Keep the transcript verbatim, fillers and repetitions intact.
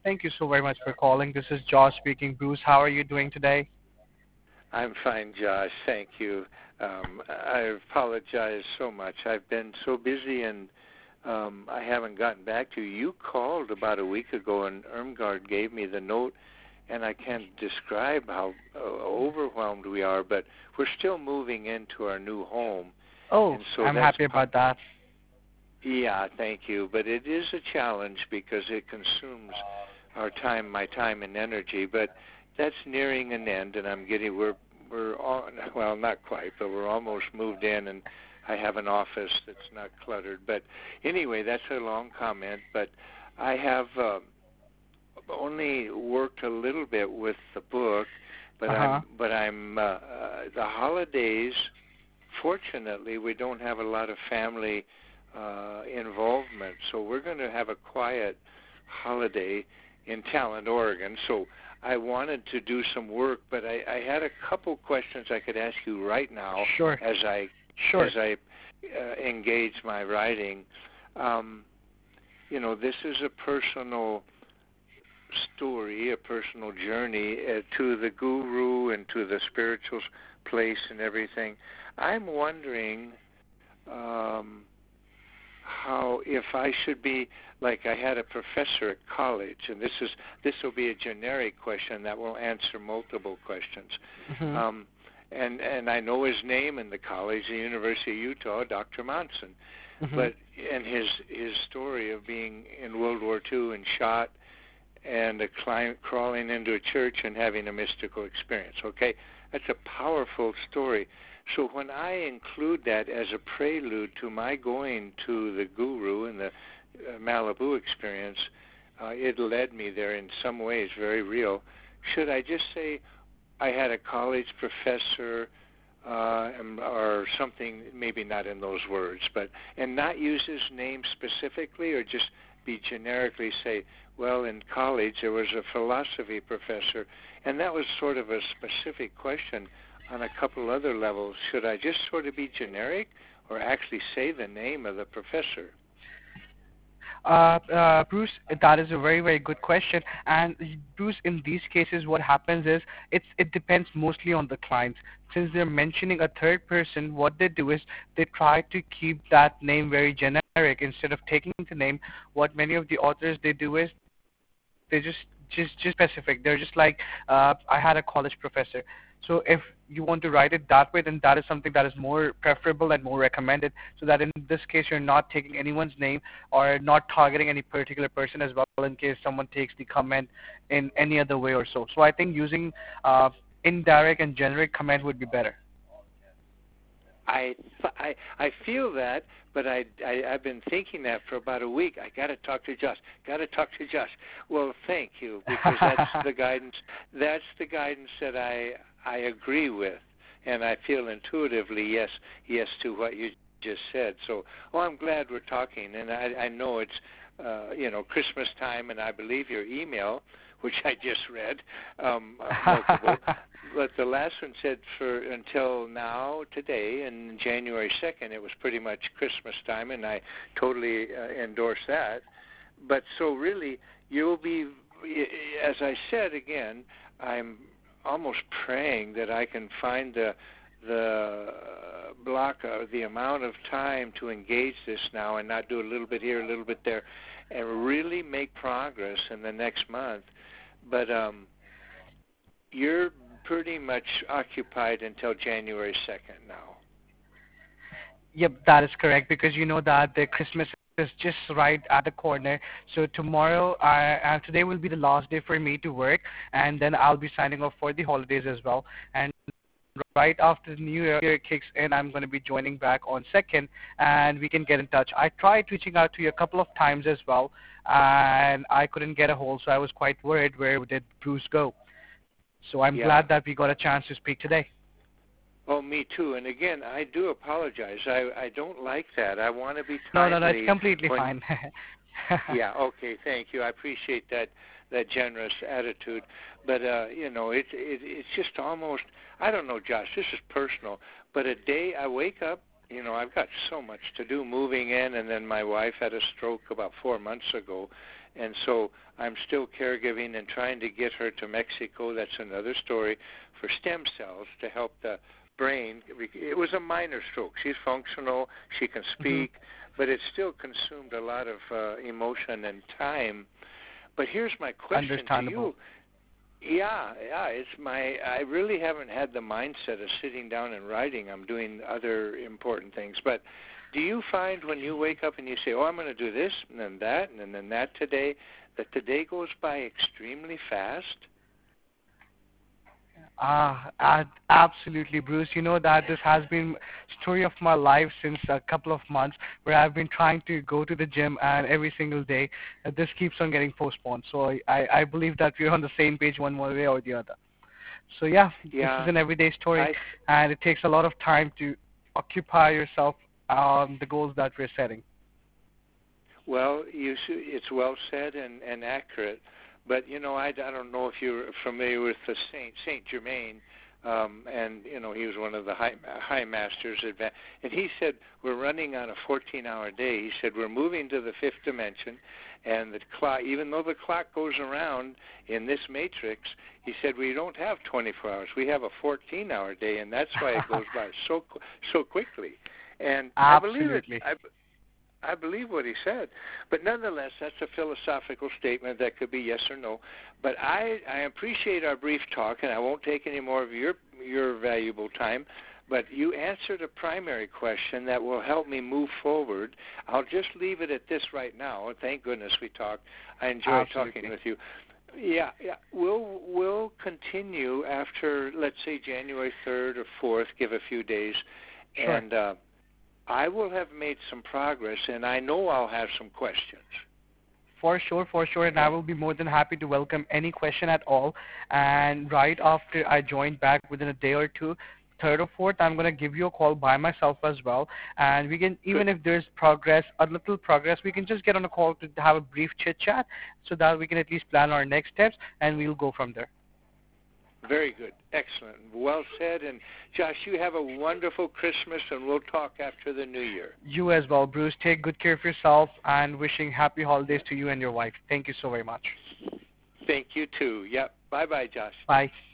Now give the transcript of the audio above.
Thank you so very much for calling. This is Josh speaking. Bruce, how are you doing today? I'm fine, Josh. Thank you. Um, I apologize so much. I've been so busy and um, I haven't gotten back to you. You called about a week ago and Irmgard gave me the note, and I can't describe how uh, overwhelmed we are, but we're still moving into our new home. Oh, and so I'm that's happy about that. Yeah, thank you. But it is a challenge because it consumes our time, my time and energy. But that's nearing an end, and I'm getting we're we're all, well, not quite, but we're almost moved in, and I have an office that's not cluttered. But anyway, that's a long comment. But I have uh, only worked a little bit with the book, but Uh-huh. I'm but I'm uh, uh, the holidays. Fortunately, we don't have a lot of family uh, involvement, so we're going to have a quiet holiday in Talent, Oregon. So I wanted to do some work, but I, I had a couple questions I could ask you right now Sure. as I Sure. as I uh, engage my writing. Um, you know, this is a personal story, a personal journey uh, to the guru and to the spiritual place and everything. I'm wondering um, how, if I should be, like I had a professor at college, and this is this will be a generic question that will answer multiple questions. Mm-hmm. Um, and and I know his name in the college, the University of Utah, Doctor Monson, Mm-hmm. but and his his story of being in World War Two and shot and a client crawling into a church and having a mystical experience. Okay, that's a powerful story. So when I include that as a prelude to my going to the guru and the uh, Malibu experience, uh, it led me there in some ways, very real. Should I just say I had a college professor uh, or something, maybe not in those words, but and not use his name specifically, or just be generically say, well, in college there was a philosophy professor, and that was sort of a specific question on a couple other levels. Should I just sort of be generic or actually say the name of the professor? Uh, uh, Bruce, that is a very, very good question. And Bruce, in these cases, what happens is it's it depends mostly on the clients. Since they're mentioning a third person, what they do is they try to keep that name very generic instead of taking the name. What many of the authors they do is they just just just specific. They're just like, uh, I had a college professor. So if you want to write it that way, then that is something that is more preferable and more recommended. So that in this case, you're not taking anyone's name or not targeting any particular person as well, in case someone takes the comment in any other way or so. So I think using uh, indirect and generic comment would be better. I, I, I feel that, but I, I, I've been thinking that for about a week. I got to talk to Josh. Got to talk to Josh. Well, thank you, because that's the guidance. That's the guidance that I, I agree with, and I feel intuitively yes, yes to what you just said. So, oh, I'm glad we're talking, and I, I know it's, uh, you know, Christmas time, and I believe your email, which I just read, um, uh, multiple. But the last one said for until now, today, and January second, it was pretty much Christmas time, and I totally uh, endorse that. But so really, you'll be, as I said again, I'm almost praying that I can find the the block, uh, the amount of time to engage this now and not do a little bit here, a little bit there, and really make progress in the next month. But um, you're pretty much occupied until January second now. Yep, that is correct, because you know that the Christmas is just right at the corner. So tomorrow, I, uh, today will be the last day for me to work, and then I'll be signing off for the holidays as well. And right after the new year kicks in, I'm going to be joining back on second, and we can get in touch. I tried reaching out to you a couple of times as well, and I couldn't get a hold, so I was quite worried where did Bruce go. So I'm Yeah. glad that we got a chance to speak today. Oh, me too. And again, I do apologize. I I don't like that. I want to be No, no, no, it's timely. completely When, fine. yeah. Okay. Thank you. I appreciate that that generous attitude. But uh, you know, it, it it's just almost. I don't know, Josh. This is personal. But a day I wake up you know, I've got so much to do moving in, and then my wife had a stroke about four months ago, and so I'm still caregiving and trying to get her to Mexico. That's another story, for stem cells to help the brain. It was a minor stroke. She's functional. She can speak, mm-hmm. but it still consumed a lot of uh, emotion and time. But here's my question to you. Yeah, yeah, it's my, I really haven't had the mindset of sitting down and writing. I'm doing other important things. But do you find when you wake up and you say, oh, I'm going to do this and then that and then that today, that the day goes by extremely fast? Ah, uh, absolutely, Bruce. You know that this has been story of my life since a couple of months, where I've been trying to go to the gym, and every single day, uh, this keeps on getting postponed. So I, I believe that we're on the same page one way or the other. So yeah, yeah this is an everyday story, I, and it takes a lot of time to occupy yourself on the goals that we're setting. Well, you it's well said and, and accurate. But, you know, I, I don't know if you're familiar with the Saint, Saint Germain, um, and, you know, he was one of the high, high masters. And he said, we're running on a fourteen-hour day. He said, we're moving to the fifth dimension, and the clock, even though the clock goes around in this matrix, he said, we don't have twenty-four hours. We have a fourteen-hour day, and that's why it goes by so so quickly. And Absolutely. I believe it. I, I believe what he said. But nonetheless, that's a philosophical statement that could be yes or no. But I, I appreciate our brief talk, and I won't take any more of your your valuable time. But you answered a primary question that will help me move forward. I'll just leave it at this right now. Thank goodness we talked. I enjoyed Absolutely. talking with you. Yeah, yeah. We'll we'll continue after, let's say, January third or fourth. Give a few days, sure. and uh, I will have made some progress, and I know I'll have some questions. For sure, for sure, and I will be more than happy to welcome any question at all. And right after I join back within a day or two, third or fourth, I'm going to give you a call by myself as well. And we can, even Good. if there's progress, a little progress, we can just get on a call to have a brief chit-chat so that we can at least plan our next steps, and we'll go from there. Very good. Excellent. Well said. And Josh, you have a wonderful Christmas, and we'll talk after the New Year. You as well, Bruce. Take good care of yourself, and wishing happy holidays to you and your wife. Thank you so very much. Thank you, too. Yep. Bye-bye, Josh. Bye.